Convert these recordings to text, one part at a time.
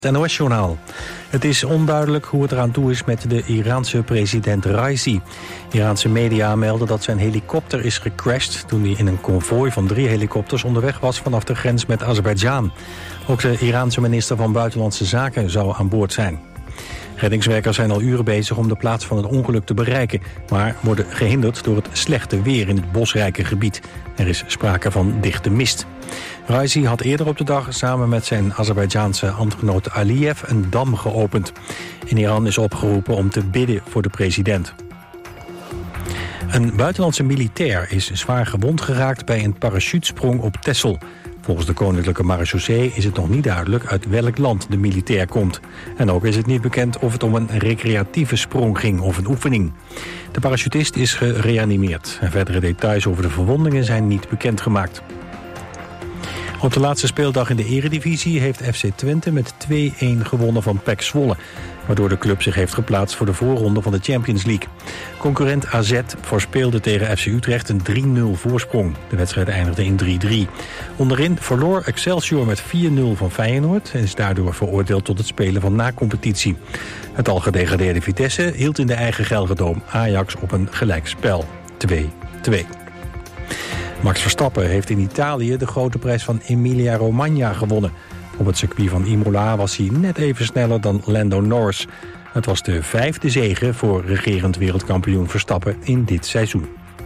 Het NOS-journaal. Het is onduidelijk hoe het eraan toe is met de Iraanse president Raisi. Iraanse media melden dat zijn helikopter is gecrashed toen hij in een konvooi van 3 helikopters onderweg was vanaf de grens met Azerbeidzjan. Ook de Iraanse minister van Buitenlandse Zaken zou aan boord zijn. Reddingswerkers zijn al uren bezig om de plaats van het ongeluk te bereiken, maar worden gehinderd door het slechte weer in het bosrijke gebied. Er is sprake van dichte mist. Raisi had eerder op de dag samen met zijn Azerbeidzjaanse ambtgenoot Aliyev een dam geopend. In Iran is opgeroepen om te bidden voor de president. Een buitenlandse militair is zwaar gewond geraakt bij een parachutesprong op Texel. Volgens de Koninklijke Marechaussee is het nog niet duidelijk uit welk land de militair komt. En ook is het niet bekend of het om een recreatieve sprong ging of een oefening. De parachutist is gereanimeerd. En verdere details over de verwondingen zijn niet bekendgemaakt. Op de laatste speeldag in de Eredivisie heeft FC Twente met 2-1 gewonnen van PEC Zwolle, waardoor de club zich heeft geplaatst voor de voorronde van de Champions League. Concurrent AZ voorspeelde tegen FC Utrecht een 3-0 voorsprong. De wedstrijd eindigde in 3-3. Onderin verloor Excelsior met 4-0 van Feyenoord en is daardoor veroordeeld tot het spelen van na-competitie. Het al gedegradeerde Vitesse hield in de eigen Gelredome Ajax op een gelijkspel. 2-2. Max Verstappen heeft in Italië de grote prijs van Emilia-Romagna gewonnen. Op het circuit van Imola was hij net even sneller dan Lando Norris. Het was de 5e zege voor regerend wereldkampioen Verstappen in dit seizoen.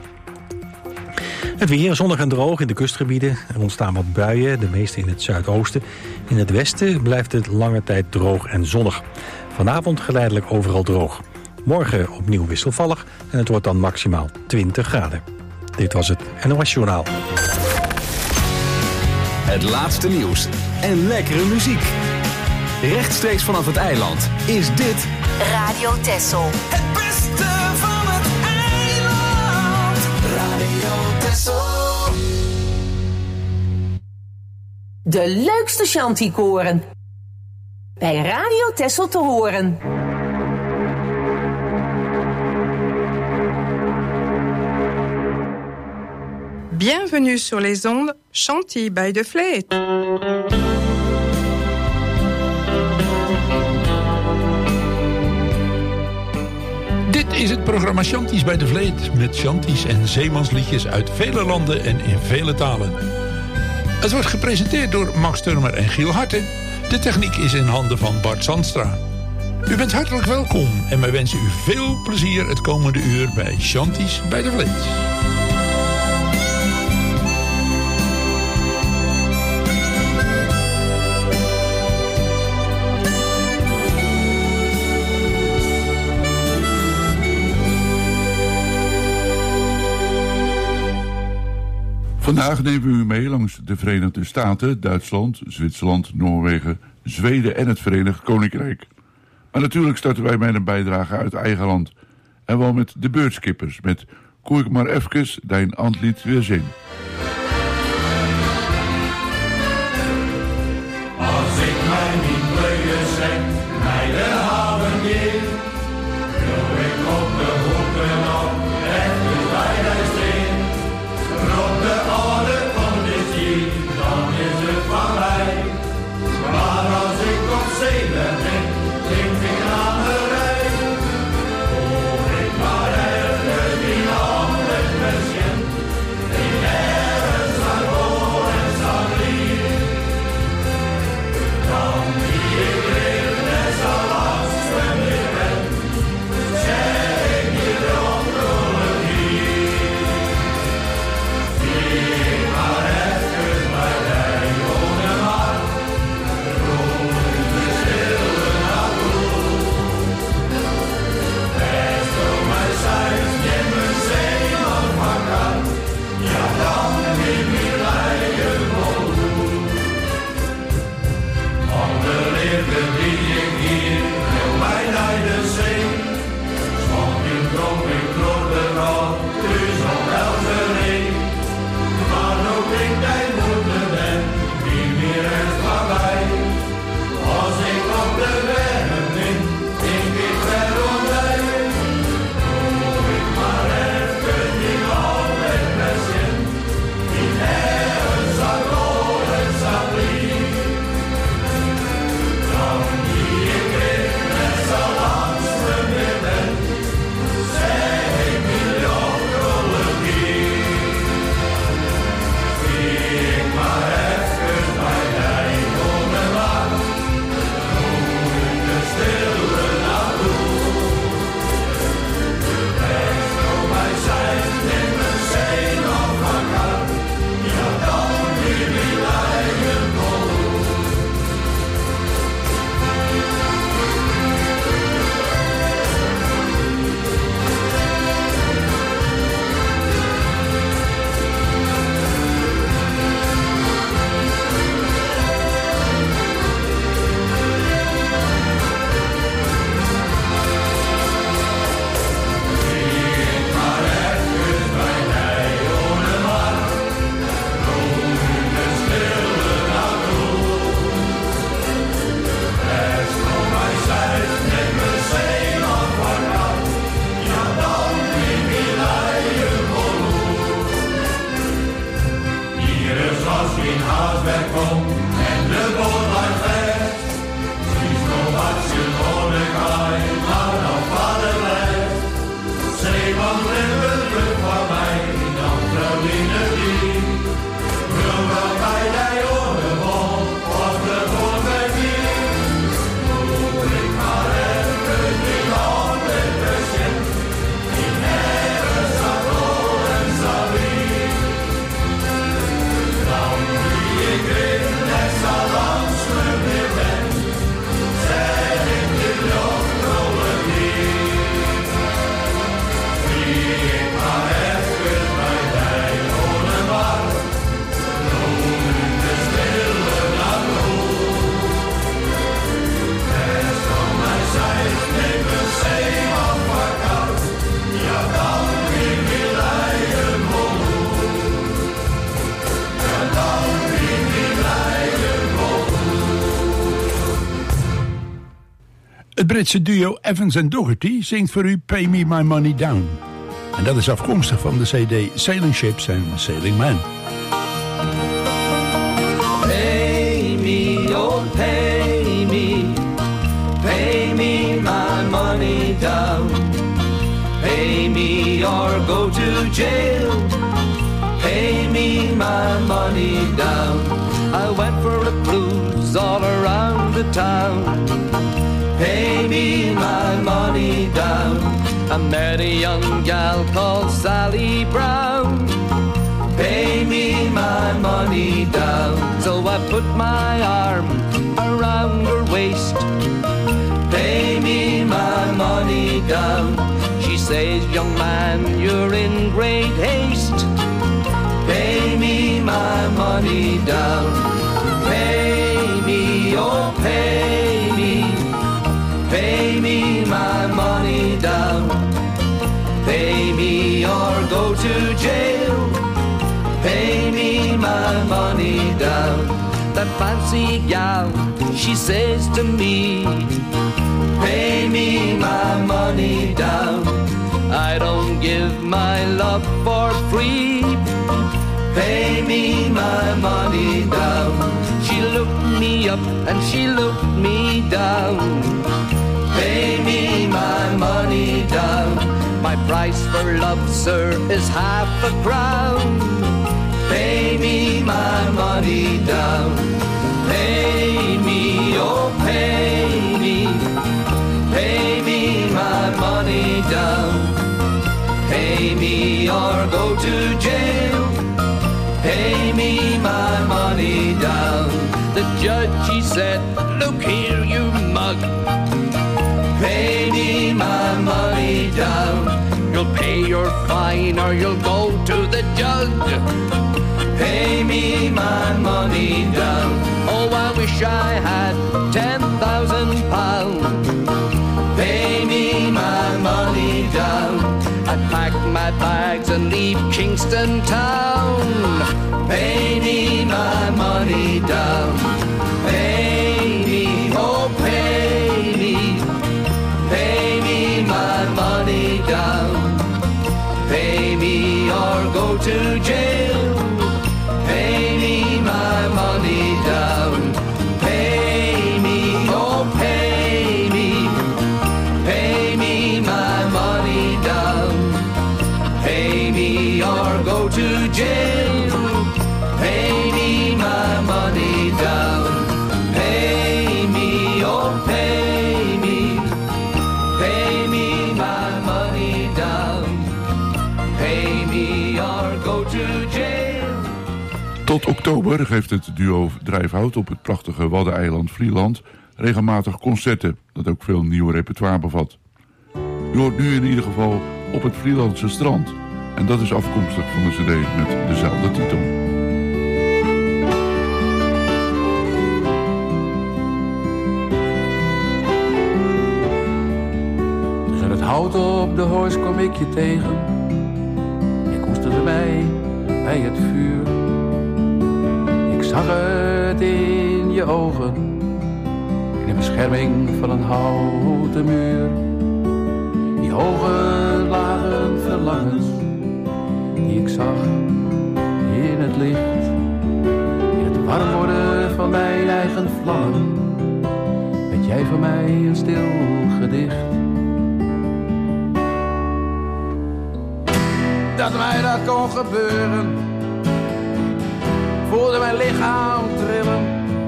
Het weer zonnig en droog in de kustgebieden. Er ontstaan wat buien, de meeste in het zuidoosten. In het westen blijft het lange tijd droog en zonnig. Vanavond geleidelijk overal droog. Morgen opnieuw wisselvallig en het wordt dan maximaal 20 graden. Dit was het NOS-journaal. Het laatste nieuws en lekkere muziek. Rechtstreeks vanaf het eiland is dit Radio Texel. Het beste van het eiland. Radio Texel. De leukste Shanty-koren. Bij Radio Texel te horen. Bienvenue sur les ondes Chanty by de Vleet. Dit is het programma Shanties bij de Vleet, met shanties en zeemansliedjes uit vele landen en in vele talen. Het wordt gepresenteerd door Max Turmer en Giel Harten. De techniek is in handen van Bart Zandstra. U bent hartelijk welkom en wij wensen u veel plezier het komende uur bij Shanties bij de Vleet. Vandaag nemen we u mee langs de Verenigde Staten, Duitsland, Zwitserland, Noorwegen, Zweden en het Verenigd Koninkrijk. Maar natuurlijk starten wij met een bijdrage uit eigen land. En wel met de beurtskippers, met Koer ik maar even dein Antlied weer zin. Als ik mijn niet zeg, mij de haven geef, wil ik op de hoeken op, even bij de steen. Op de orde van de zee, dan is het van mij. Maar als ik op zee ben, drink ik aan de rij. Hoor ik maar even die handen misschien, die ergens aan hoor en zal lief. Dan die ik leef, net zoals zwem ik ben, zeg ik je dronkenologie. Stille Het Britse duo Evans & Doherty zingt voor u Pay Me My Money Down. En dat is afkomstig van de cd Sailing Ships and Sailing Men. Pay me, oh pay me my money down. Pay me or go to jail. Pay me my money down. I went for a cruise all around the town. Pay me my money down. I met a young gal called Sally Brown. Pay me my money down. So I put my arm around her waist. Pay me my money down. She says, young man, you're in great haste. Pay me my money down. Pay me, oh pay me. Pay me my money down. Pay me or go to jail. Pay me my money down. That fancy gal, she says to me, pay me my money down. I don't give my love for free. Pay me my money down. She looked me up and she looked me down. Pay me my money down. My price for love, sir, is £5. Pay me my money down. Pay me, oh pay me. Pay me my money down. Pay me or go to jail. Pay me my money down. The judge, he said, look here, you mug. Pay me my money down. You'll pay your fine or you'll go to the judge. Pay me my money down. Oh, I wish I had £10,000. Pay me my money down. I'd pack my bags and leave Kingston town. Pay me my money down. Pay me, oh pay me. Pay me my money down. Pay me or go to jail. Pay me my money down. Pay me, oh pay me. Pay me my money down. Pay me or go to jail. Pay me my money down. Pay me, oh pay me. Pay me my money down. Pay me or go to jail. Tot oktober geeft het duo Drijfhout op het prachtige Waddeneiland Vlieland regelmatig concerten, dat ook veel nieuw repertoire bevat. U hoort nu in ieder geval Op het Vlielandse strand. En dat is afkomstig van de cd met dezelfde titel. Tussen het hout op de horst kom ik je tegen. Je koesterde mij bij het vuur. Ik zag het in je ogen, in de bescherming van een houten muur. Die hoge lagen verlangens die ik zag in het licht, in het warm worden van mijn eigen vlammen, weet jij voor mij een stil gedicht. Dat mij dat kon gebeuren, voelde mijn lichaam trillen,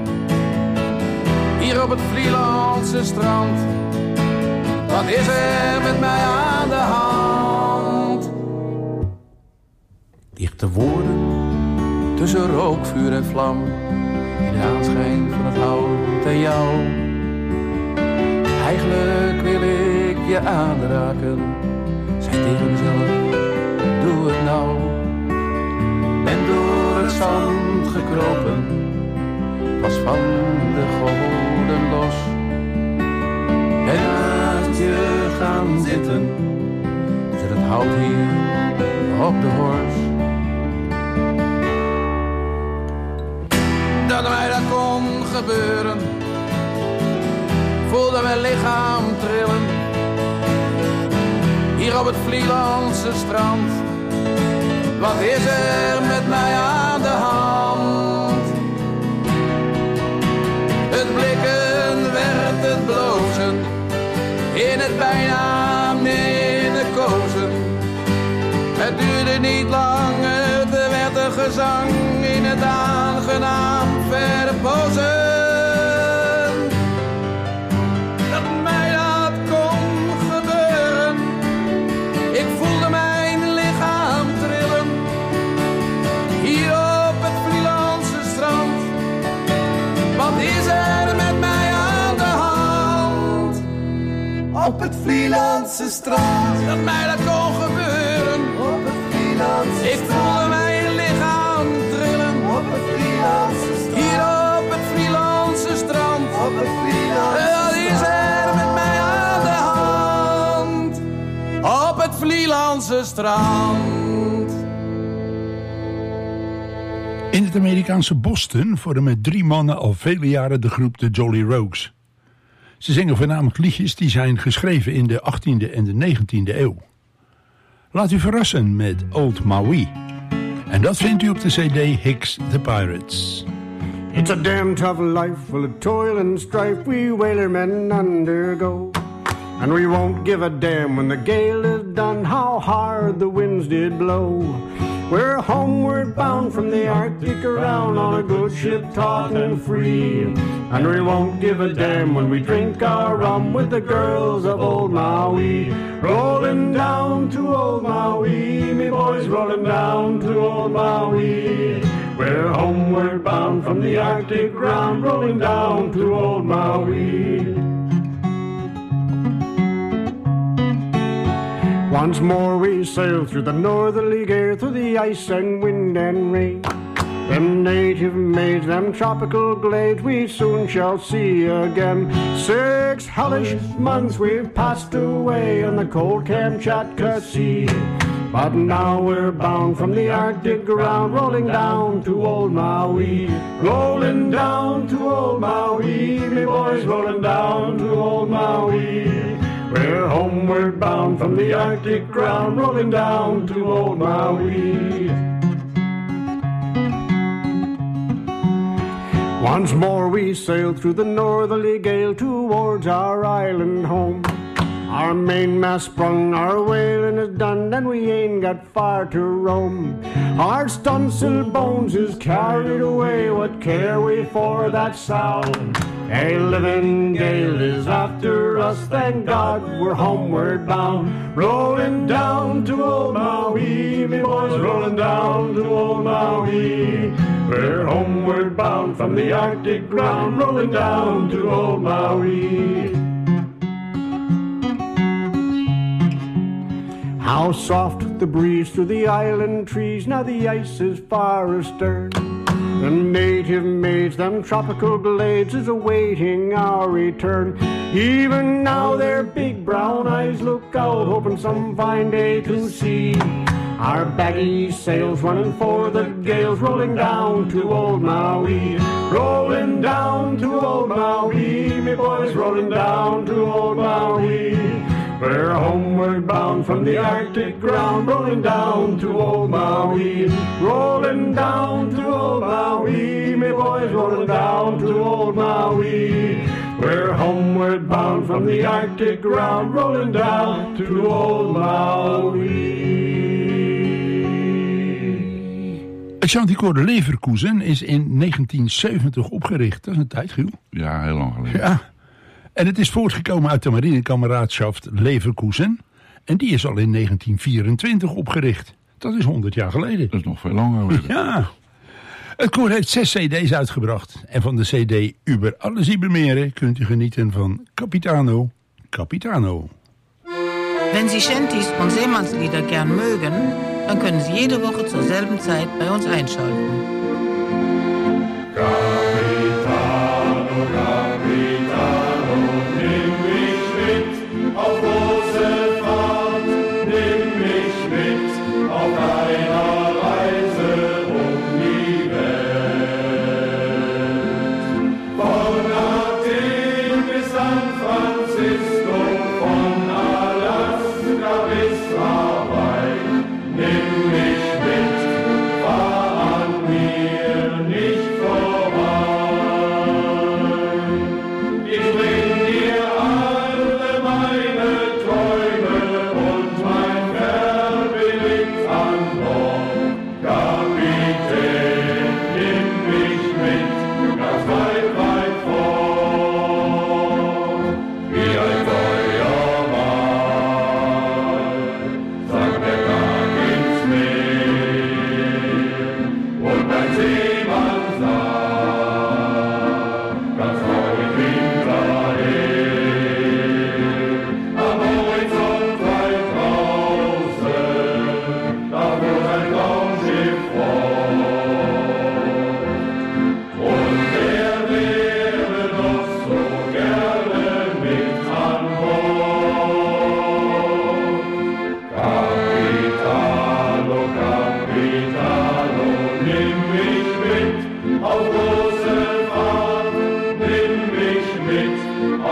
hier op het Vlielandse strand. Wat is er met mij aan de hand? Lichte woorden tussen rook, vuur en vlam, in de aanschijn van het hout en jou. Eigenlijk wil ik je aanraken, zei tegen mezelf, doe het nou. Ben door het zand gekropen, was van de goden los. Ben naast je gaan zitten, zit het hout hier op de horst. Dat mij dat kon gebeuren, voelde mijn lichaam trillen. Hier op het Vlielandse strand. Wat is er met mij aan de hand? Het blikken werd het blozen. In het bijna minnekozen. Het duurde niet lang, het werd een gezang in het aangenaam verpozen. Dat mij dat kon gebeuren, ik voelde mijn lichaam trillen. Hier op het Vlielandse strand, wat is er met mij aan de hand? Op het Vlielandse strand, dat mij dat kon gebeuren. op het Vlielandse Ik voelde mijn lichaam trillen. op het Vlielandse strand, Hier op het Vlielandse strand. op het Vlielandse Wat is er met mij aan de hand? Op het Vlielandse strand. In het Amerikaanse Boston vormen 3 mannen al vele jaren de groep de Jolly Rogues. Ze zingen voornamelijk liedjes die zijn geschreven in de 18e en de 19e eeuw. Laat u verrassen met Old Maui. En dat vindt u op de CD Hicks the Pirates. It's a damn tough life full of toil and strife we whalermen undergo. And we won't give a damn when the gale is done how hard the winds did blow. We're homeward bound from the Arctic around on a good ship taut and free. And we won't give a damn when we drink our rum with the girls of Old Maui. Rolling down to Old Maui, me boys, rolling down to Old Maui. We're homeward bound from the Arctic ground, rolling down to Old Maui. Once more we sail through the northerly gale, through the ice and wind and rain. Them native maids, them tropical glades we soon shall see again. 6 hellish months we've passed away on the cold Kamchatka Sea. But now we're bound from the Arctic ground, rolling down to Old Maui. Rolling down to Old Maui, me boys, rolling down to Old Maui. We're homeward bound from the Arctic ground, rolling down to Old Maui. Once more we sail through the northerly gale towards our island home. Our mainmast sprung, our whaling is done, and we ain't got far to roam. Our stunsail bones is carried away, what care we for that sound? A living gale is after us, thank God we're homeward bound. Rolling down to Old Maui, me boys, rolling down to Old Maui. We're homeward bound from the Arctic ground, rolling down to Old Maui. How soft the breeze through the island trees, now the ice is far astern. The native maids, them tropical glades, is awaiting our return. Even now their big brown eyes look out, hoping some fine day to see our baggy sails running for the gales, rolling down to Old Maui. Rolling down to Old Maui, me boys, rolling down to Old Maui. We're homeward bound from the Arctic ground, rolling down to Old Maui. Rolling down to Old Maui, me boys, rolling down to Old Maui. We're homeward bound from the Arctic ground, rolling down to Old Maui. Het Chanticoor de Leverkusen is in 1970 opgericht. Dat is een tijd, Giel. Ja, heel lang geleden. Ja. En het is voortgekomen uit de marinekameradschaft Leverkusen. En die is al in 1924 opgericht. Dat is 100 jaar geleden. Dat is nog veel langer geleden. Ja. Het koor heeft 6 cd's uitgebracht. En van de cd Über alles über Meere kunt u genieten van Capitano, Capitano. Wenn Sie Shanties und Seemannslieder gern mögen, dann können Sie jede Woche zur selben Zeit bei uns einschalten. Capitano, Capitano, nimm mich mit auf große Fahrt, nimm mich mit auf einer Reise um die Welt. Von Athen bis San Francisco.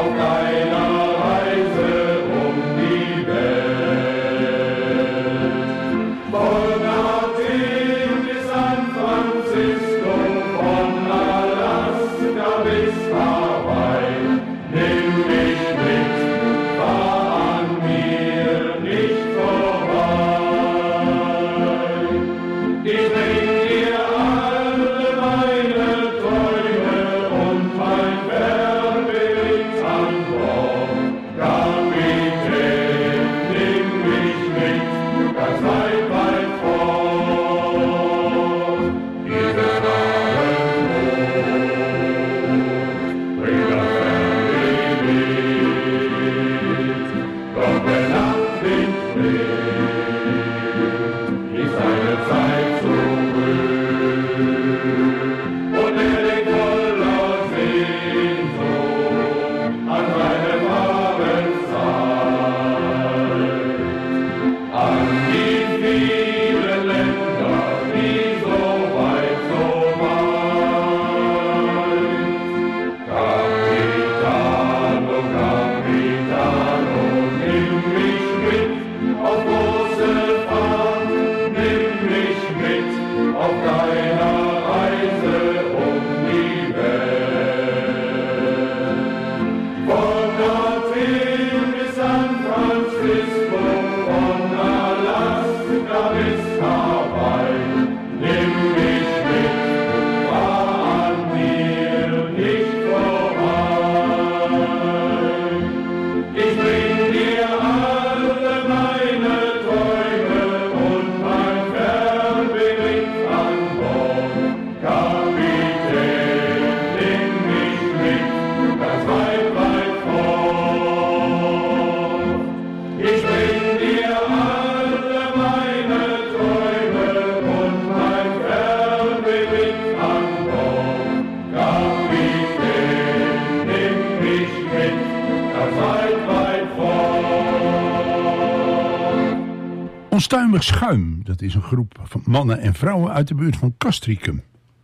Onstuimig Schuim, dat is een groep van mannen en vrouwen uit de buurt van Castricum.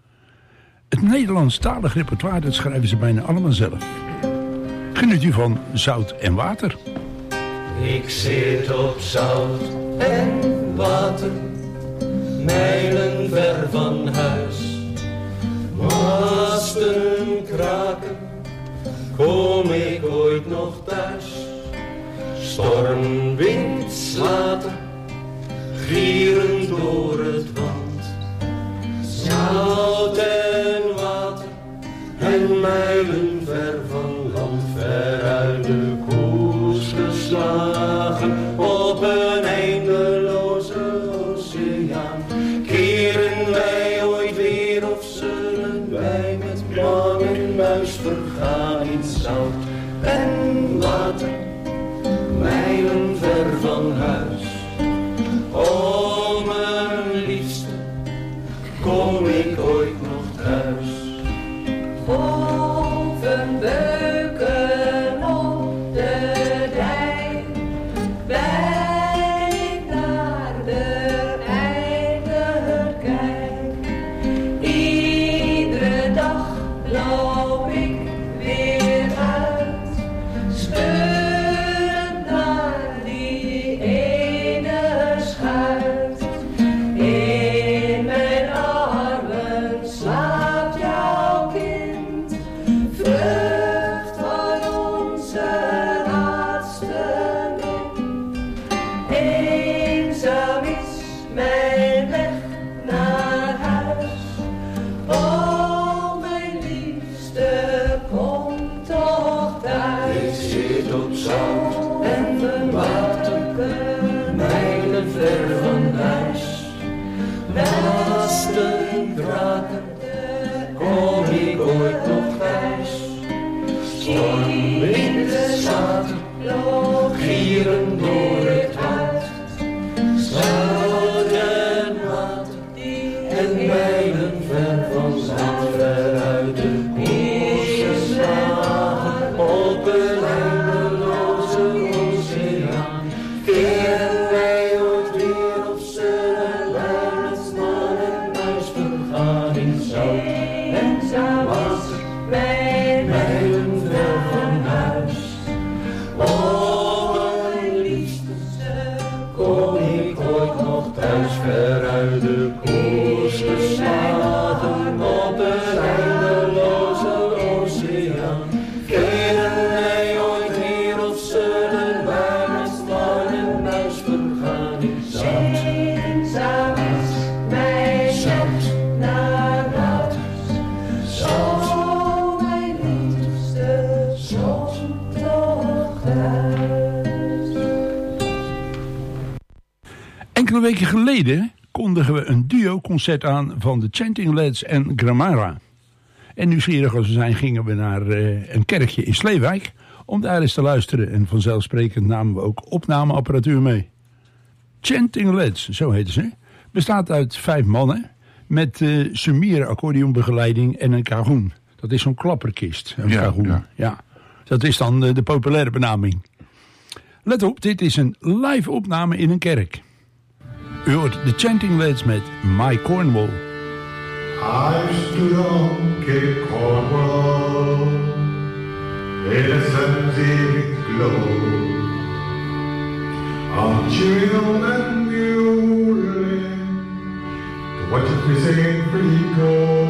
Het Nederlandstalig repertoire, dat schrijven ze bijna allemaal zelf. Geniet u van Zout en Water. Ik zit op zout en water, mijlen ver van huis. Masten kraken, kom ik ooit nog thuis? Stormwind slaat er, gierend door het wand. Zout en water en mijlen ver van land, ver uit de koers geslagen op een eindeloze oceaan. Keren wij ooit weer of zullen wij met man en muis vergaan in zout en water, mijlen ver van huis? O mijn liefste, kom ik ooit nog thuis? Golven beuken op de dijk, wij naar de einder kijk. Iedere dag loop ik weer uit, speurend naar die ene schuit. In mijn armen slaapt jouw kind, vrucht van onze laatste min. Eenzaam is mijn weg naar huis. O mijn liefste, kom toch thuis. Ik zit op zout en water, mijlen ver van huis. Masten kraken, kom ik ooit nog thuis? Stormwind slaat er, gieren door het woud. Zout en water en mijlen ver van land, ver uit de koers geslagen op een eindeloze oceaan. Keren wij ooit weer of zullen wij met man en muis vergaan in zout en water, mijlen ver van huis? Enkele weken geleden kondigen we een duo-concert aan van de Chanting Lads en Grammara. En nieuwsgierig als we zijn gingen we naar een kerkje in Sleewijk om daar eens te luisteren. En vanzelfsprekend namen we ook opnameapparatuur mee. Chanting Lads, zo heten ze, bestaat uit 5 mannen met sumiere accordeonbegeleiding en een kagoen. Dat is zo'n klapperkist, een kagoen. Ja. Dat is dan de populaire benaming. Let op, dit is een live opname in een kerk. U hoort de Chanting Lads met My Cornwall. I stood on Cape Cornwall in a sunset glow, on chill and mule to watch a fishing free go,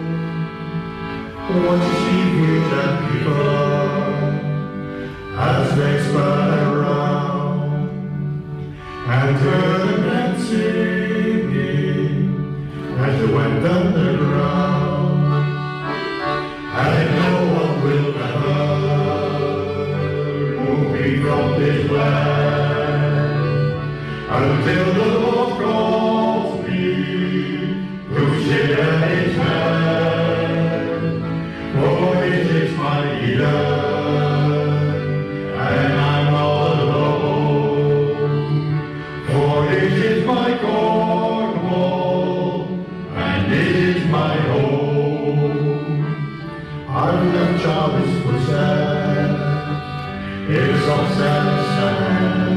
watch a sheep and people as they spun around and turn and singing as they went underground. And no one will ever move me from this land until the Lord calls me to share his hand. For this is my Eden, and I'm all alone. For this is my Cornwall, and this is my home. I've left Jarvis for sad, it's all sad and sad.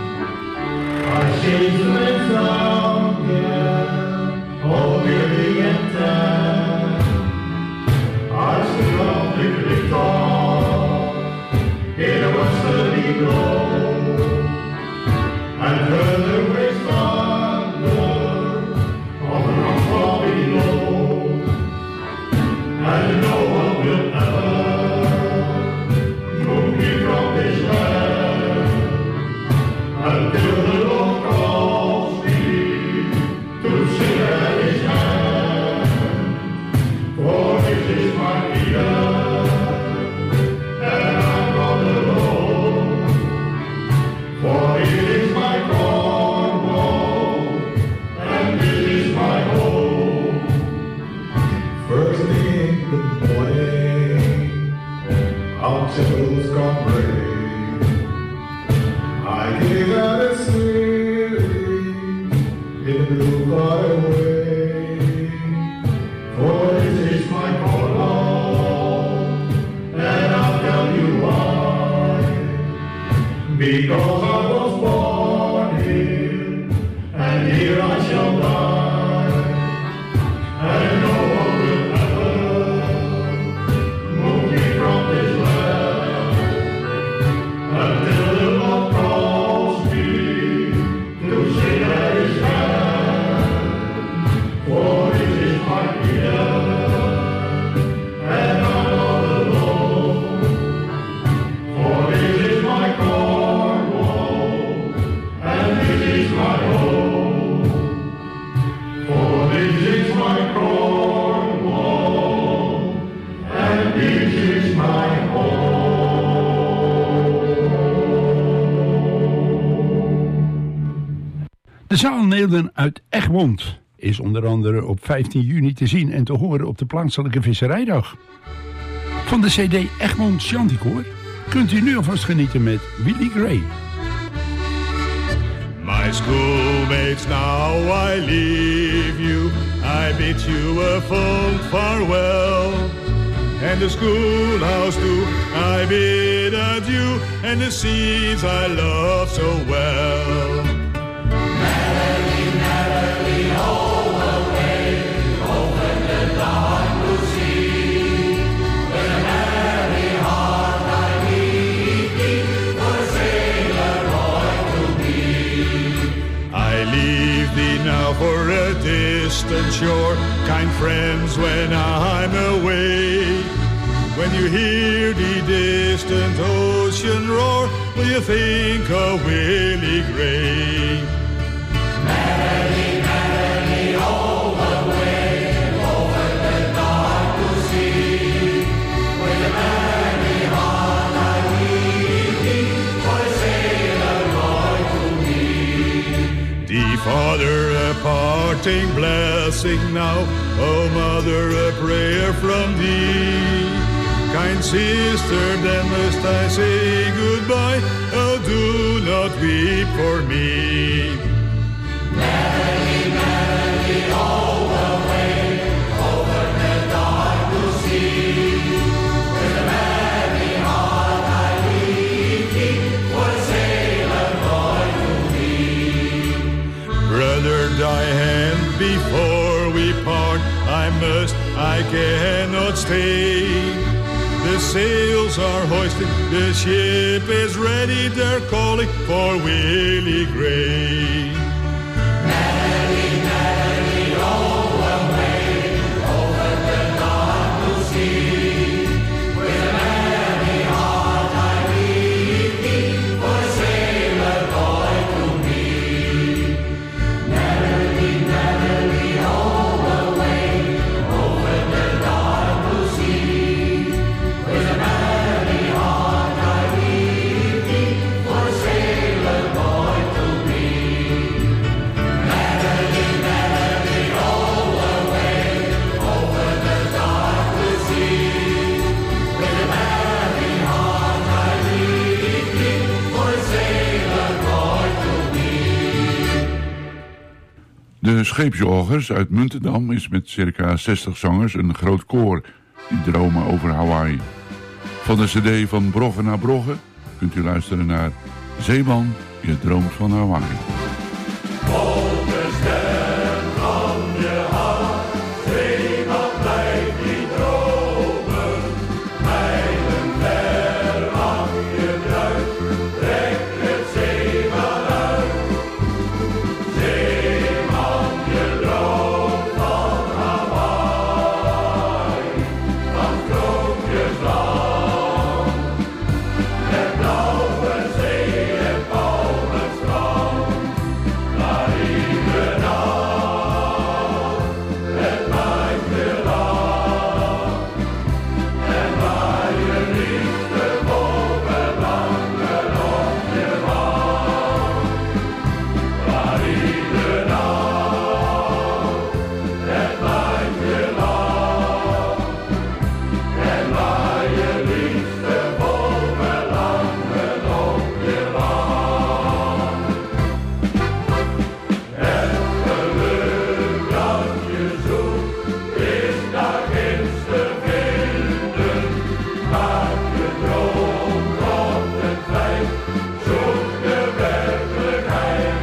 I changed the winds round, yeah, all weary and tan. I stood on the guitar in a westerly glow, and heard the waves thunder on the rock far below. And no one will ever move me from this land until the Lord calls me to share his hand. For this is my Eden, and I'm not alone. For it is my Cornwall, and this is my home. First thing in the morning, our temples come ready. I get out of sleep in the blue far away. For this is my Cornwall, and I'll tell you why. Because I was born here, and here I shall die. And no one will ever move me from this land until the Lord calls me to share his hand. For this is my Eden, and I'm not alone. For this is my Cornwall, and this is my home. For this is my Cornwall, and this is my home. De Zaalneelden uit Egmond is onder andere op 15 juni te zien en te horen op de plaatselijke visserijdag. Van de CD Egmond Chanticoor kunt u nu alvast genieten met Willie Gray. My schoolmates, now I leave you. I bid you a fond farewell. And the schoolhouse too, I bid adieu. And the scenes I love so well. Merrily, merrily, all the way, over the dark blue sea. With a merry heart I leave thee, for a sailor boy to be. I leave thee now for a distant shore, kind friends, when I'm away. When you hear the distant ocean roar, will you think of Willie Gray? Merrily, merrily, all the way, over the dark blue sea. With a merry heart I leave thee, parting blessing now. Oh, Mother, a prayer from thee. Kind sister, then must I say goodbye. Oh, do not weep for me. Merrily, merrily, all the way over the dark blue sea. With a merry heart I leave thee, for sailor boy to be. Brother, thy hand before we part. I cannot stay. The sails are hoisted, the ship is ready. They're calling for Willie Gray. Merrily, merrily, roll away over the dark blue sea. With a merry heart I leave thee, for sailor boy to me. Merrily, merrily, roll away over the dark blue sea. With a merry heart I leave thee, for sailor boy to me. Merrily, merrily, roll away over the dark blue sea. With a merry heart I leave thee, for sailor boy to me. De Scheepsjagers uit Muntendam is met circa 60 zangers een groot koor die dromen over Hawaii. Van de cd Van Brogge naar Brogge kunt u luisteren naar Zeeman, je droomt van Hawaii. Open stem van je hart, zeeman blijf niet dromen. Mijlen ver aan je bruid, trek het zeeman uit. Zeeman, je droomt van Hawaii, van sprookjesland. Met blauwe zee en palmenstrand. Maar iedere nacht, het maakt je lang. En waar je liefde vol verlangen op je wang. Maar iedere nacht, het maakt je lang. En waar je liefde vol verlangen op je wang. Het geluk dat je zoekt, is daar ginds te vinden. Maak je droom tot een feit, zoek de werkelijkheid.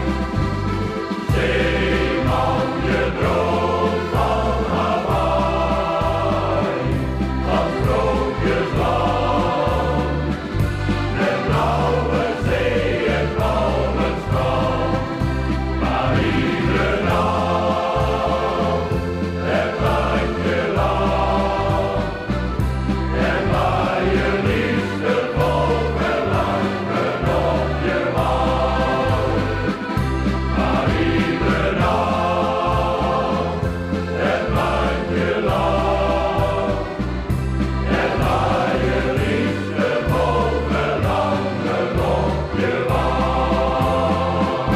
Zeeman, je droomt van Hawaii, van sprookjesland. Met blauwe zee en palmenstrand. Maar iedere nacht, het maakt je lang. En waar je liefde vol verlangen op je wang. Maar iedere nacht, het maakt je lang. En waar je liefde vol verlangen op je wang.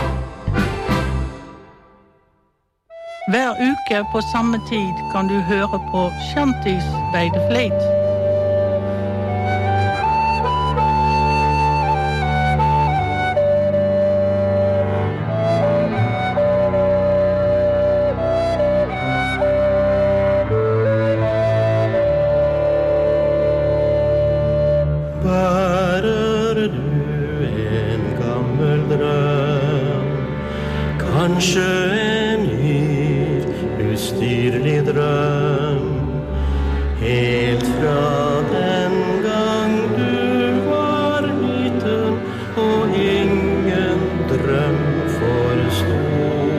Hver uke på samme tid kan du høre på Shanties bij de Vleet. Bärer du en gammel dröm, kanske en ny ustyrlig dröm, helt från den gång du var liten och ingen dröm förstod.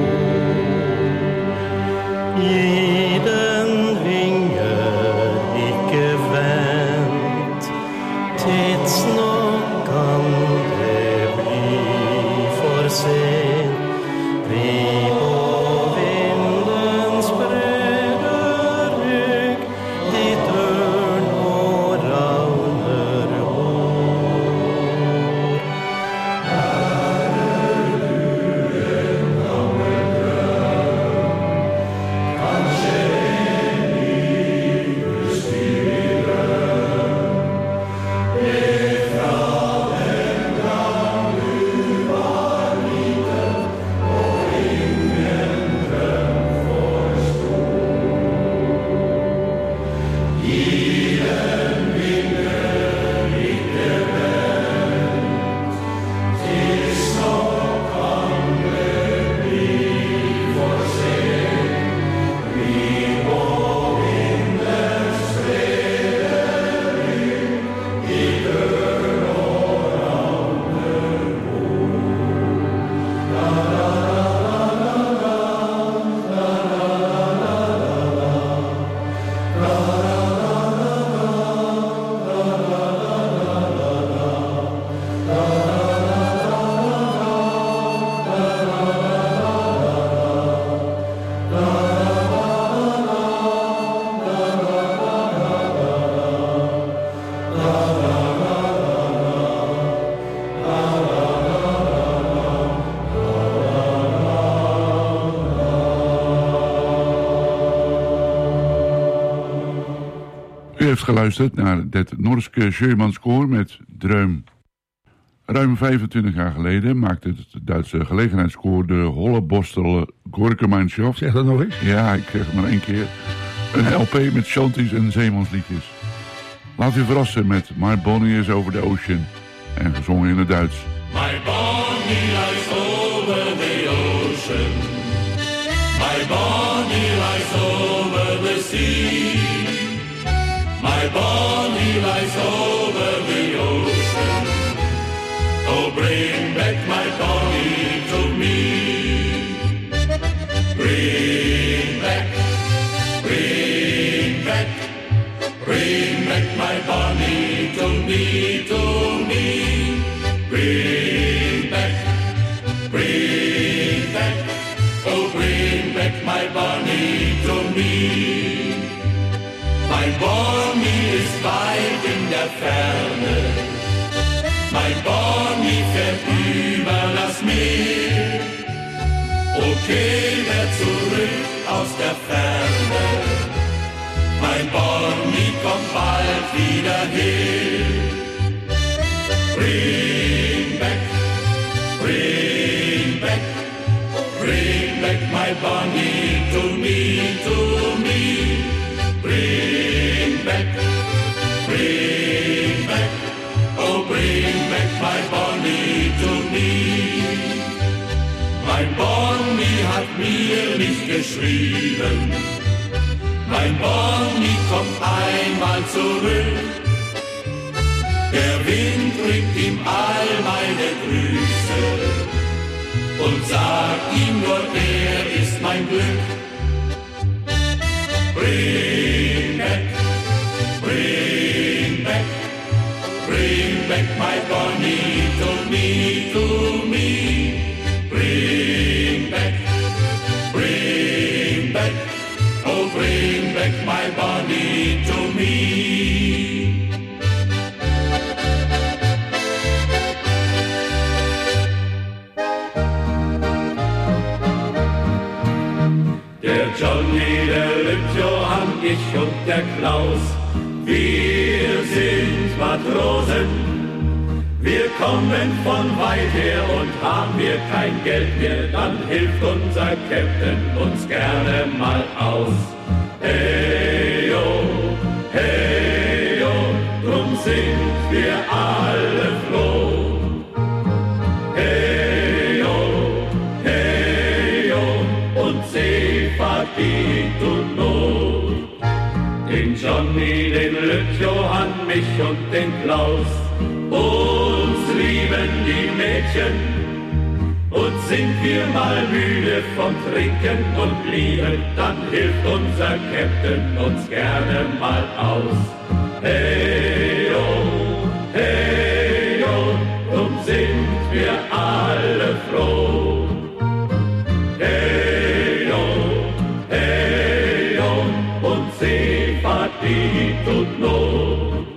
Ge den vinger, icke vänt, tids nog kan det bli för sent. Vi på vindens breda eerst geluisterd naar het Norske Sjömanskoor met Dreum. Ruim 25 jaar geleden maakte het Duitse gelegenheidskoor de Holle Borstel Gorgemeinschaft. Zeg dat nog eens? Ja, ik zeg het maar 1 keer. Een LP met shanties en zeemansliedjes. Laat u verrassen met My Bonnie is Over the Ocean. En gezongen in het Duits. My bonnie lies over the ocean. My bonnie lies over the sea. My bonnie lies over the ocean. Oh, bring back my bonnie to me. Bring back, bring back, bring back my bonnie to me, to me. Bring back, oh bring back my bonnie to me. Mein Bonnie ist weit in der Ferne, mein Bonnie fährt über das Meer. Okay, wer zurück aus der Ferne, mein Bonnie kommt bald wieder her. Bring back, bring back, bring back my Bonnie to me, to me. Bring back, oh bring back my Bonnie to me. Mein Bonnie hat mir nicht geschrieben, mein Bonnie kommt einmal zurück. Der Wind bringt ihm all meine Grüße und sagt ihm nur, er ist mein Glück. Bring back, bring back, bring back my Bonnie to me, to me. Bring back, oh bring back my Bonnie to me. Der Johnny, der Lübjohann, ich und der Klaus, wir sind Matrosen. Wir kommen von weit her und haben wir kein Geld mehr, dann hilft unser Captain uns gerne mal aus. Hey yo, drum sind wir alle froh. Hey yo, und Seefahrt geht und Not. Den Johnny, den Lübjohann, mich und den Klaus, uns lieben die Mädchen, und sind wir mal müde vom Trinken und Lieben, dann hilft unser Captain uns gerne mal aus. Hey yo, drum sind wir alle froh. Hey yo, und Seefahrt die tut Not.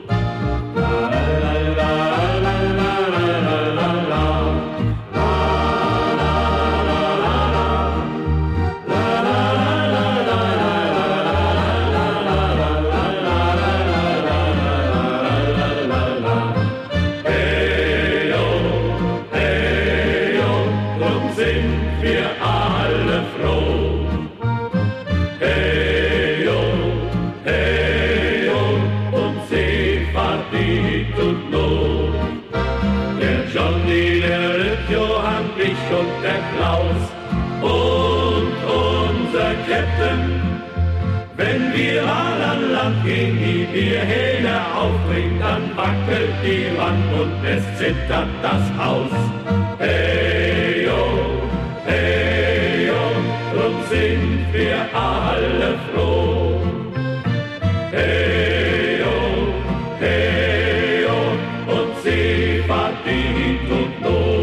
Und der Klaus und unser Captain, wenn wir mal an Land gehen, die Bierhähne aufbringen, dann wackelt die Wand und es zittert das Haus. Hey yo, drum sind wir alle froh. Hey yo, und Seefahrt die tut Not.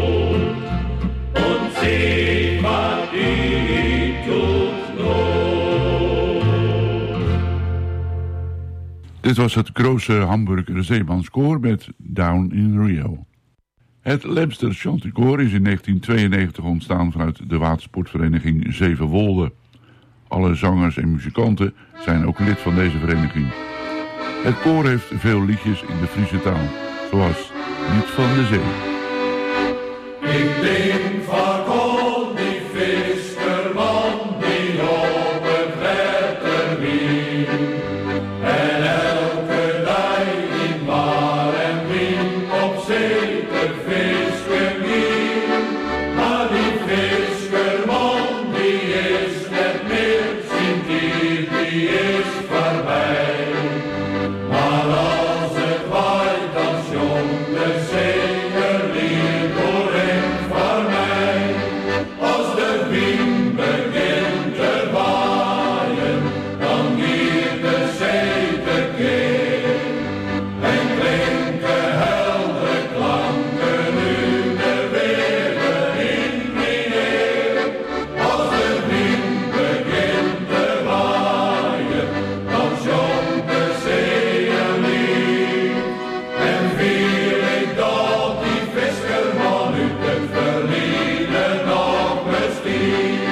Dit was het grote Hamburger zeemanskoor met Down in Rio. Het Lemster Chanticoor is in 1992 ontstaan vanuit de watersportvereniging Zevenwolde. Alle zangers en muzikanten zijn ook lid van deze vereniging. Het koor heeft veel liedjes in de Friese taal, zoals Lied van de Zee. Ik denk van al die visserman die op het water wie. En elke dag in waar en wind op zee te visken ging. Maar die visserman die is net meer, Sint-Piet die is voorbij. Maar als het waait dan jongt de zeemerlier door hem voor mij. Als de wind begint te waaien, dan giert de zee tekeer. En klinken heldere klanken nu de wegen in meneer. Als de wind begint te waaien, dan jongt de zee een lied. En viel ik dat die visserman uit het verleden nog bestiet.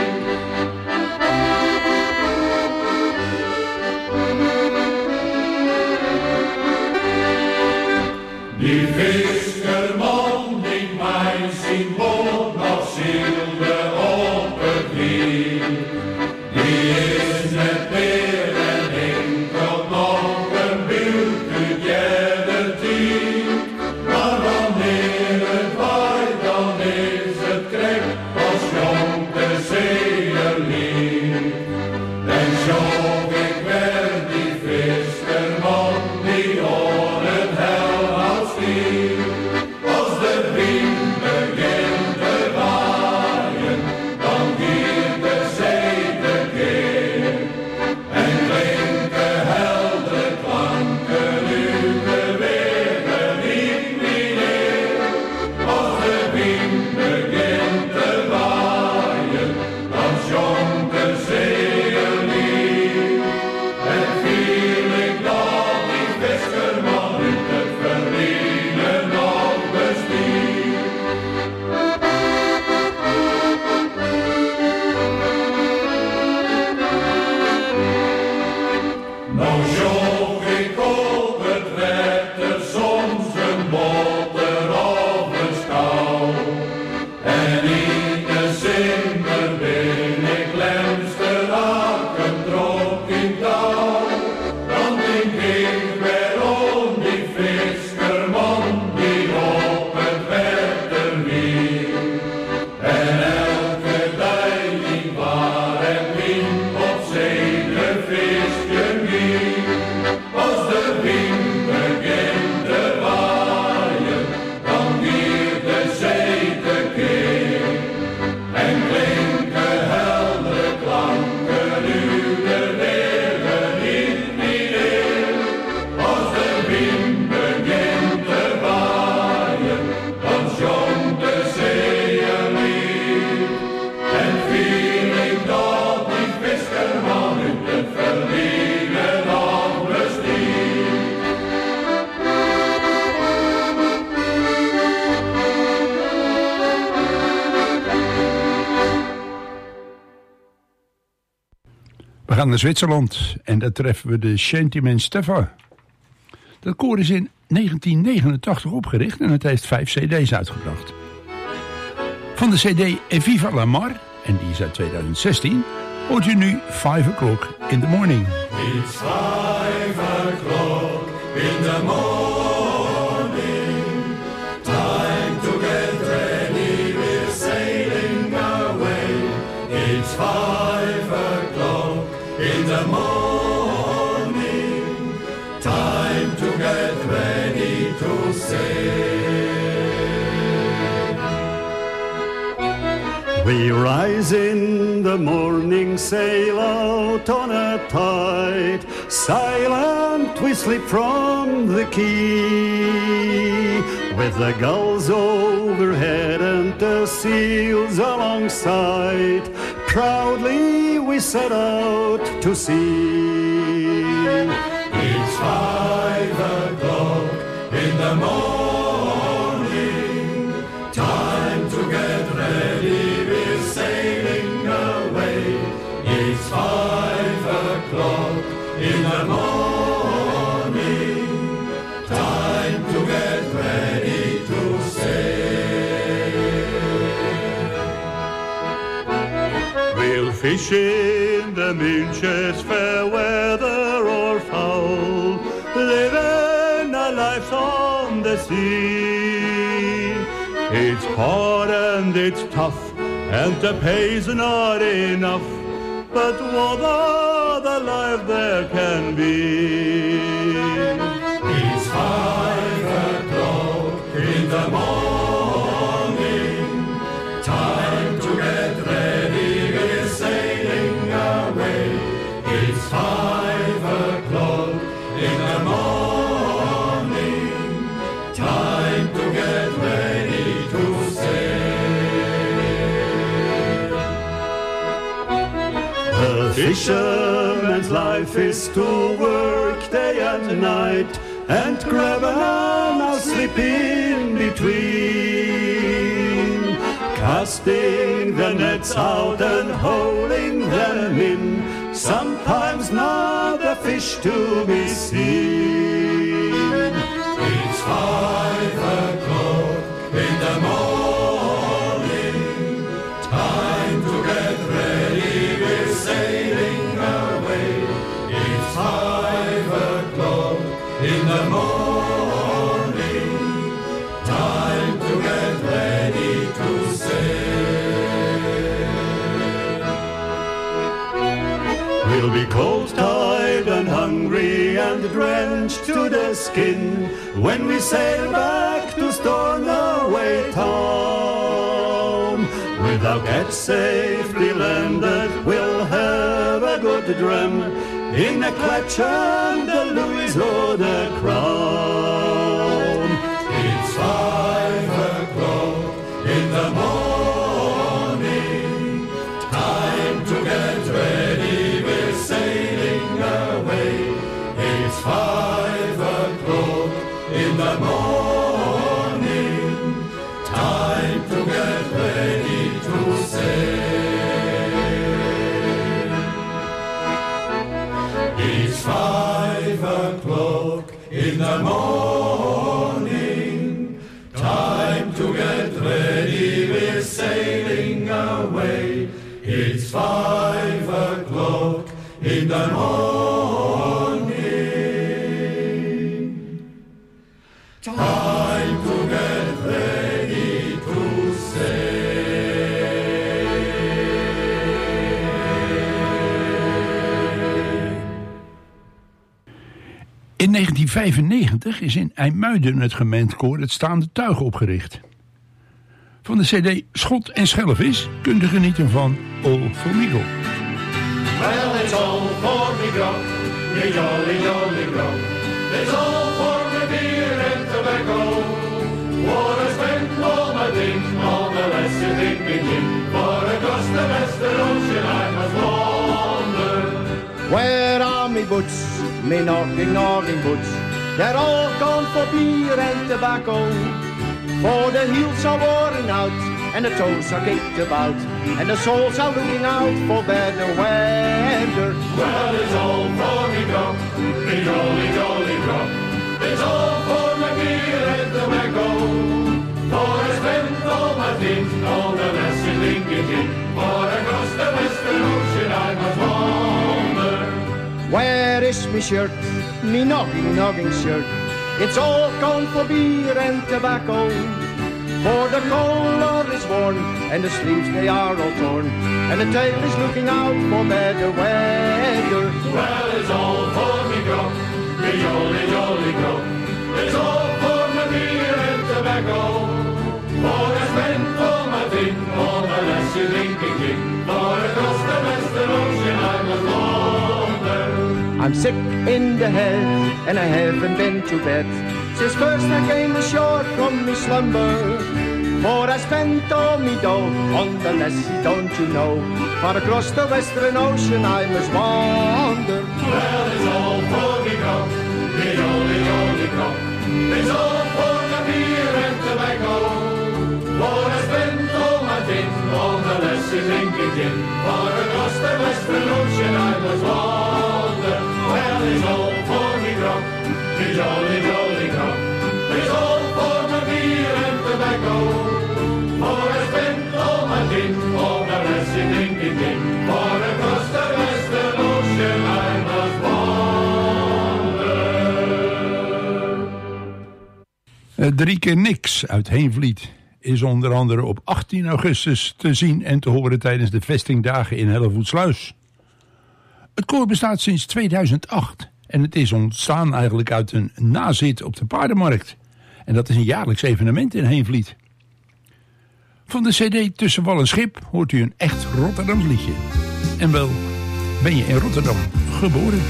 Die visserman die mij zien boot nog zielde op het wiel. Die is net meer en enkel nog een beeld uit jeder tijd. Maar wanneer het waait dan is het krek als jongt de zee een lied. En zong ik werd die visserman die on het helhout stier. Als de wind begint te waaien, dan giert de zee tekeer. En klinken heldere klanken nu de wegen in meneer. Als de wind begint te waaien, dan jongt de zee een lied. En viel ik dat die visserman uit het verleden nog bestiet. Nou zoog ik op het water soms een boter of een schouw. En in de zimmer ben ik lemster haken trok in touw. Dan denk ik waarom die visserman die op het water wie. En elke dag in waar en wind op zee de visken ging. Als de wind begint te waaien, dan giert de zee tekeer. En klinken heldere klanken nu de wegen in meneer. Als de wind begint te waaien, dan jongt de zee een lied. En viel ik dat die visserman uit het verleden nog bestiet. We gaan naar Zwitserland en daar treffen we de Shantymen Steffa. Dat koor is in 1989 opgericht en het heeft 5 cd's uitgebracht. Van de cd Eviva la Mar, en die is uit 2016, hoort u nu 5 o'clock in the morning. It's 5 o'clock in the morning, time to get ready, we're sailing away. It's 5 o'clock in the morning, time to get ready to sail. We rise in the morning, sail out on a tide. Silent we slip from the quay, with the gulls overhead and the seals alongside. Proudly we set out to sea. It's 5 o'clock in the morning, time to get ready, we're sailing away. It's 5 o'clock in the morning, fish in the moonshirts, fair weather or foul, living our lives on the sea. It's hard and it's tough, and the pay's not enough, but what other life there can be? It's 5 o'clock in the morning, time to get ready, we're sailing away. It's 5 o'clock in the morning, time to get ready to sail. A fisherman's life is to work day and night, and grab an arm, I'll slip in between, casting the nets out and holding them in, sometimes not a fish to be seen. It's 5 o'clock in the morning, time to get ready, we're sailing away. It's 5 o'clock in the morning, time to get ready to sail. We'll be cold, tired and hungry and drenched to the skin when we sail back to Stornoway town. With our get safely landed, we'll have a good dram in the clutch and the Louis or the Crown. It's 5 o'clock in the morning, time to get ready, we're sailing away. It's 5 o'clock in the morning, time to get ready to sail. It's 5 o'clock in the morning, time to get ready, we're sailing away. It's 5 o'clock in the morning, time to get ready to sail. In 1995 is in IJmuiden het gemeentekoor Het Staande Tuig opgericht. Van de cd Schot en Schellevis kunt u genieten van All for Me Grog. Well, it's all for me grog, me jolly, jolly grog. It's all for me beer and tobacco. What I spent all my things on the lesser thing begin. For across the western ocean I must wander. Where are me boots, me knocking boots? They're all gone for beer and tobacco. For the heels are worn out, and the toes are kicked about, and the soles are looking out for better weather. Well, it's all for me grog, me jolly, jolly grog. It's all for my beer and tobacco. For I spent all my things on the lesser thing begin. For across the western ocean I must wander. Where is me shirt, me knocking shirt? It's all gone for beer and tobacco. For the collar is worn, and the sleeves they are all torn, and the tail is looking out for better weather. Well, it's all for me grog, me jolly, jolly grog. It's all for my beer and tobacco. For I spent all my things on the lesser drinking king. For across the western ocean I must wander. I'm sick in the head, and I haven't been to bed since first I came ashore from me slumber. For I spent all me dough on the lassie, don't you know? For across the western ocean I must wander. Well, it's all for me grog, me jolly, jolly grog. It's all for my beer and tobacco. For I spent all my things on the lesser drinking gin. For across the western ocean I must wander. Well, it's all for me grog, me jolly, jolly grog. It's all for my beer and tobacco. For I spent all my things on the lesser drinking gin. For Drie keer niks uit Heenvliet is onder andere op 18 augustus te zien en te horen tijdens de vestingdagen in Hellevoetsluis. Het koor bestaat sinds 2008 en het is ontstaan eigenlijk uit een nazit op de paardenmarkt. En dat is een jaarlijks evenement in Heenvliet. Van de cd Tussen Wal en Schip hoort u een echt Rotterdams liedje. En wel ben je in Rotterdam geboren.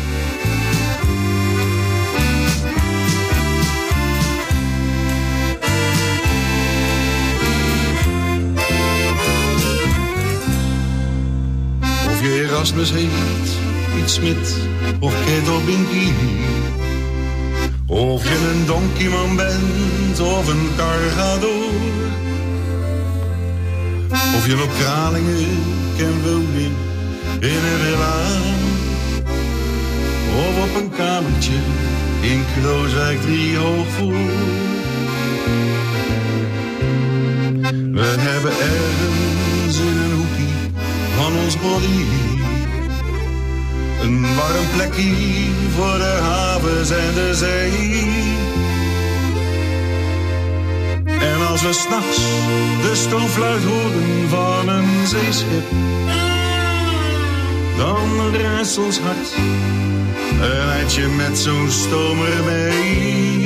Of je Erasmus heet, Piet Smit of Ketel Binky. Of je een donkeyman bent of een cargador. Of je op Kralingen kan wonen in een villa. Of op een kamertje in Klooswijk 3 Hoogvoer. We hebben ergens in een hoekje van ons body een warm plekje voor de havens en de zee. En als we 's nachts de stoomfluit horen van een zeeschip, dan raast ons hart een eindje met zo'n stomer mee.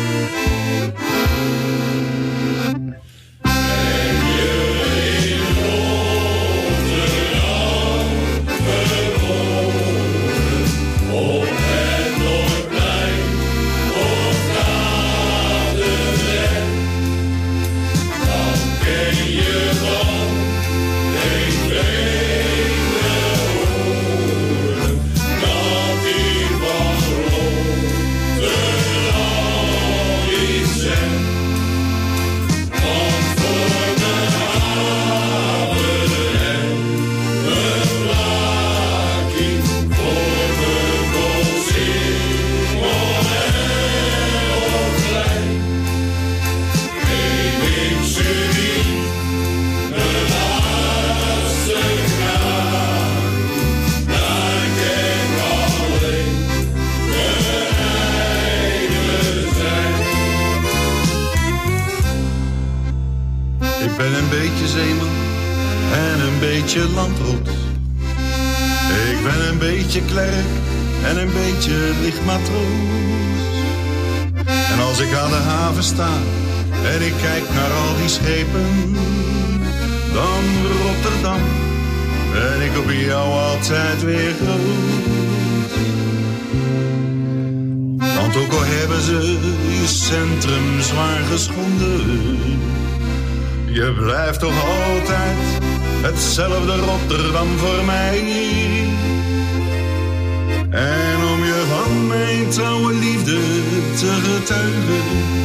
Landroet. Ik ben een beetje klerk en een beetje lichtmatroos. En als ik aan de haven sta en ik kijk naar al die schepen, dan Rotterdam ben ik op jou altijd weer groot. Want ook al hebben ze je centrum zwaar geschonden, je blijft toch altijd hetzelfde Rotterdam voor mij. En om je van mijn trouwe liefde te getuigen,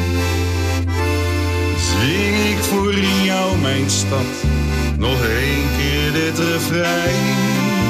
zing ik voor jou mijn stad nog 1 keer dit refrein.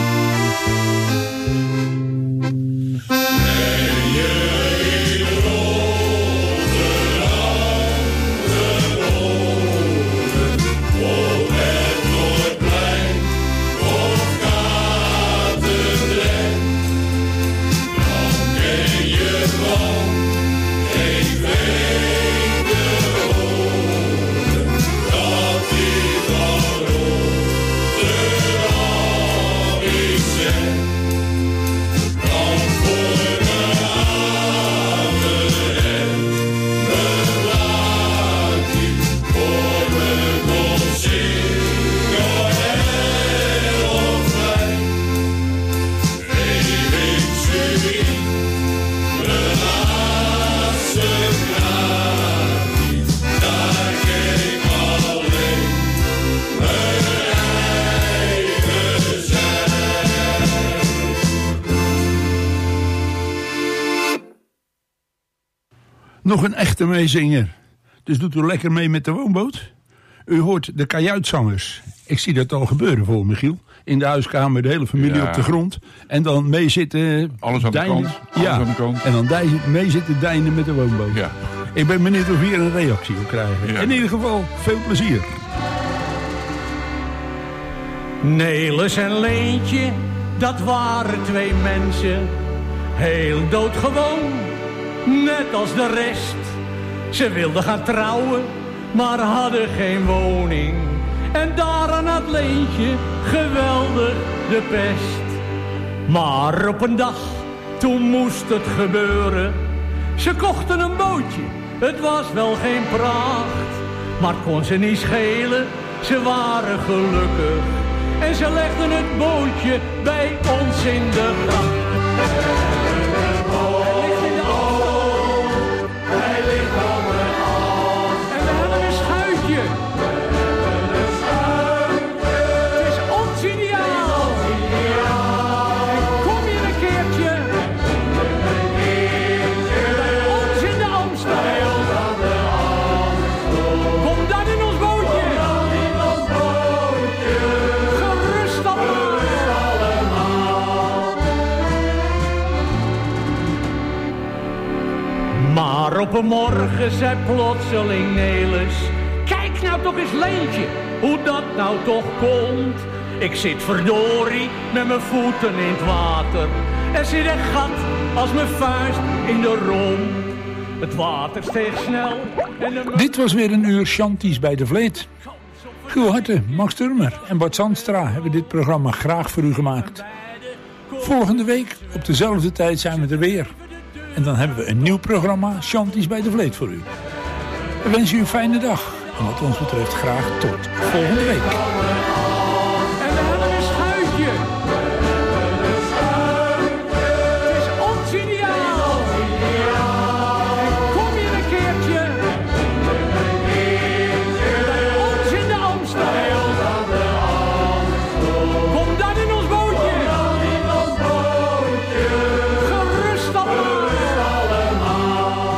Nog een echte meezinger. Dus doet u lekker mee met de woonboot. U hoort de kajuitzangers. Ik zie dat al gebeuren voor Michiel. In de huiskamer, de hele familie op de grond. En dan meezitten... Alles aan de kant. Alles aan de kant. En dan meezitten dijnen met de woonboot. Ja. Ik ben benieuwd of we hier een reactie op krijgen. Ja. In ieder geval, veel plezier. Nelis en Leentje, dat waren 2 mensen. Heel doodgewoon, net als de rest. Ze wilden gaan trouwen, maar hadden geen woning. En daaraan had Leentje geweldig de pest. Maar op een dag, toen moest het gebeuren. Ze kochten een bootje, het was wel geen pracht. Maar kon ze niet schelen, ze waren gelukkig. En ze legden het bootje bij ons in de gracht. Hij ligt onder het as. En we hebben een schuitje. Het is ons ideaal. En kom je een keertje. Bij ons in de Amstel. Kom dan in ons bootje. Gerust allemaal. Maar op een morgen zei plotseling Nelis: kijk nou toch eens Leentje, hoe dat nou toch komt. Ik zit verdorie met mijn voeten in het water. Er zit een gat als mijn vuist in de romp. Het water steeg snel en de... Dit was weer een uur Chanties bij de Vleet. Giel Harte, Max Turmer en Bart Zandstra hebben dit programma graag voor u gemaakt. Volgende week op dezelfde tijd zijn we er weer. En dan hebben we een nieuw programma Chanties bij de Vleet voor u. We wensen u een fijne dag. En wat ons betreft graag tot volgende week. En we hebben een schuitje. Het is ons ideaal. En kom je een keertje. Bij ons in de Amstel. Kom dan in ons bootje. Gerust allemaal.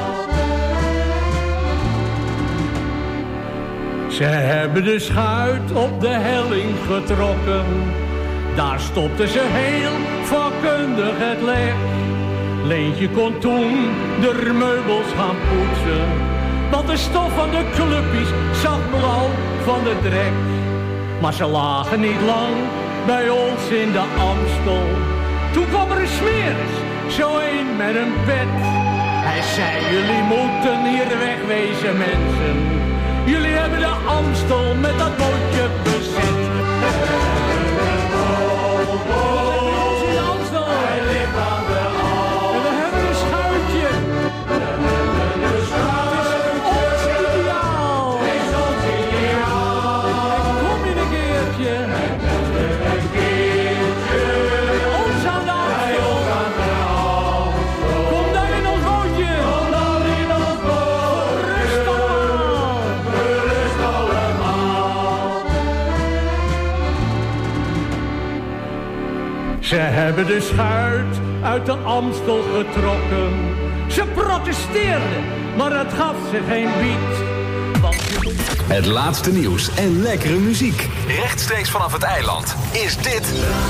Ze hebben de schuit op de helling getrokken. Daar stopten ze heel vakkundig het lek. Leentje kon toen de meubels gaan poetsen. Want de stof van de clubjes zag blauw van de drek. Maar ze lagen niet lang bij ons in de Amstel. Toen kwam er een smeris, zo een met een pet. Hij zei: jullie moeten hier wegwezen, mensen. Jullie hebben de Amstel met dat bootje bezet. Hij ligt aan de as. En we hebben een schuitje. Ons ideaal. En kom je een keertje. Ons aan de Amstel. Kom dan in ons bootje. Gerust allemaal. Ze hebben de schuit uit de Amstel getrokken. Ze protesteerden, maar het gaf ze geen bied. Het laatste nieuws en lekkere muziek. Rechtstreeks vanaf het eiland is dit...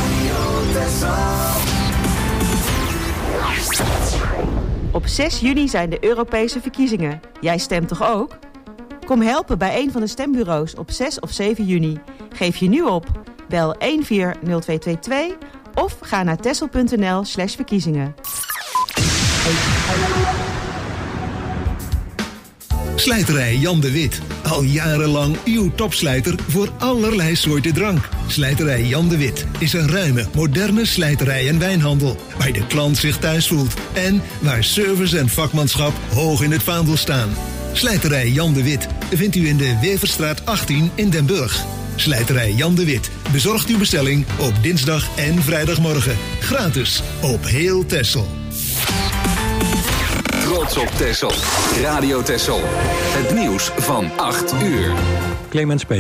Op 6 juni zijn de Europese verkiezingen. Jij stemt toch ook? Kom helpen bij een van de stembureaus op 6 of 7 juni. Geef je nu op. Bel 140222 of ga naar texel.nl/verkiezingen. Slijterij Jan de Wit. Al jarenlang uw topslijter voor allerlei soorten drank. Slijterij Jan de Wit is een ruime, moderne slijterij en wijnhandel. Waar de klant zich thuis voelt. En waar service en vakmanschap hoog in het vaandel staan. Slijterij Jan de Wit vindt u in de Weverstraat 18 in Den Burg. Slijterij Jan de Wit bezorgt uw bestelling op dinsdag en vrijdagmorgen. Gratis op heel Texel. Trots op Texel. Radio Texel. Het nieuws van 8 uur. Clemens P.